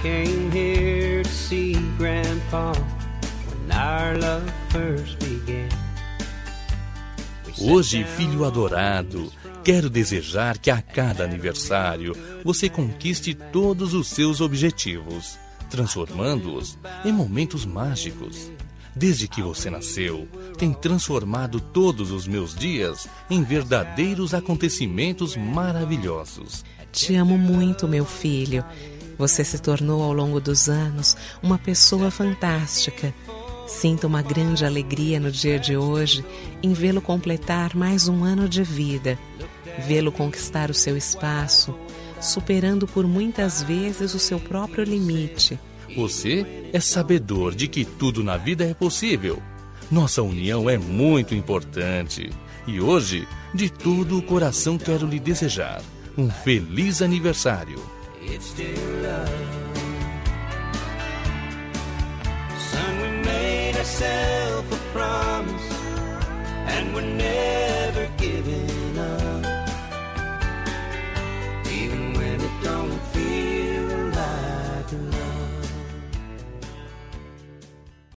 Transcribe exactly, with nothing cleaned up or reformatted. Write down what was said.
came here to see Grandpa when our love first began. Hoje, filho adorado, quero desejar que a cada aniversário você conquiste todos os seus objetivos, transformando-os em momentos mágicos. Desde que você nasceu, tem transformado todos os meus dias em verdadeiros acontecimentos maravilhosos. Te amo muito, meu filho. Você se tornou ao longo dos anos uma pessoa fantástica. Sinto uma grande alegria no dia de hoje em vê-lo completar mais um ano de vida, vê-lo conquistar o seu espaço, superando por muitas vezes o seu próprio limite. Você é sabedor de que tudo na vida é possível. Nossa união é muito importante. E hoje, de todo o coração quero lhe desejar um feliz aniversário. It's still love. Son, we made ourselves a promise, and we're never